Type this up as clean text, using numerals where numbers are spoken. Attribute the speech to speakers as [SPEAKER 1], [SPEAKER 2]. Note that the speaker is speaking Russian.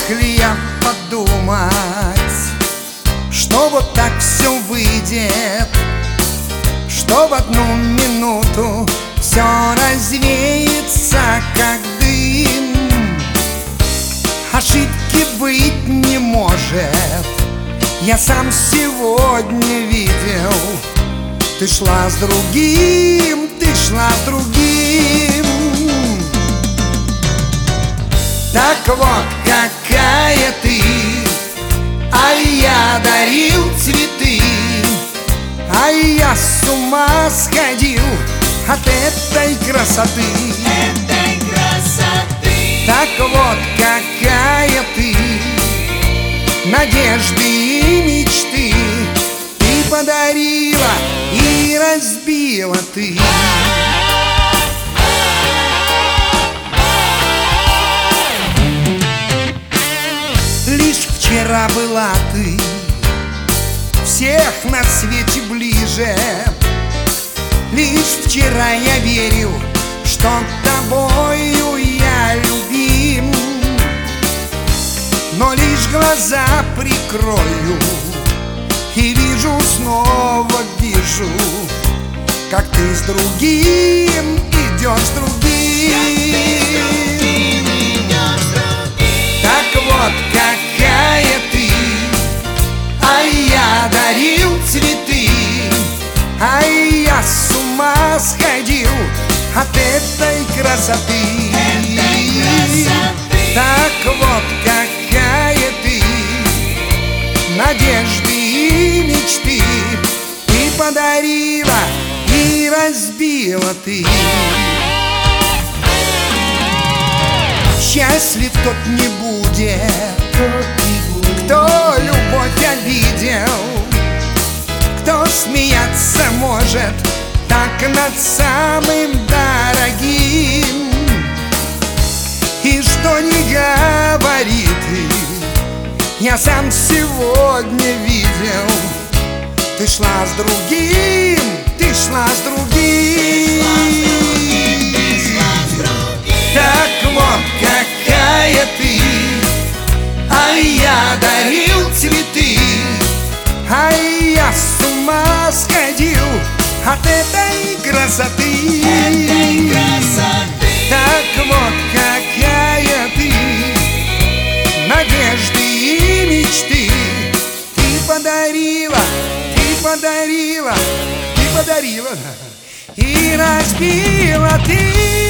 [SPEAKER 1] ли я подумать, что вот так все выйдет, что в одну минуту все развеется, как дым. Ошибки быть не может, я сам сегодня видел. Ты шла с другим, ты шла с другим. Так вот какая ты, а я дарил цветы, а я с ума сходил от этой красоты. Так вот какая ты, надежды и мечты ты подарила и разбила ты. Лишь вчера была ты всех на свете ближе. Лишь вчера я верил, что тобою я любим. Но лишь глаза прикрою и вижу, снова вижу, как ты с другим идешь, с другим. Так вот какая ты, а я дарил цветы, а я с ума сходил от этой красоты. Так вот какая ты, надежды и мечты ты подарила и разбила ты. Счастлив тот не будет, кто любовь обидел, кто смеяться может так над самым дорогим. И что не говори ты, я сам сегодня видел. Ты шла с другим, ты шла с другим. Так вот какая ты, а я дарил цветы, а я с ума сходил от этой красоты. Так вот какая ты, надежды и мечты ты подарила, ты подарила, ты подарила и разбила ты.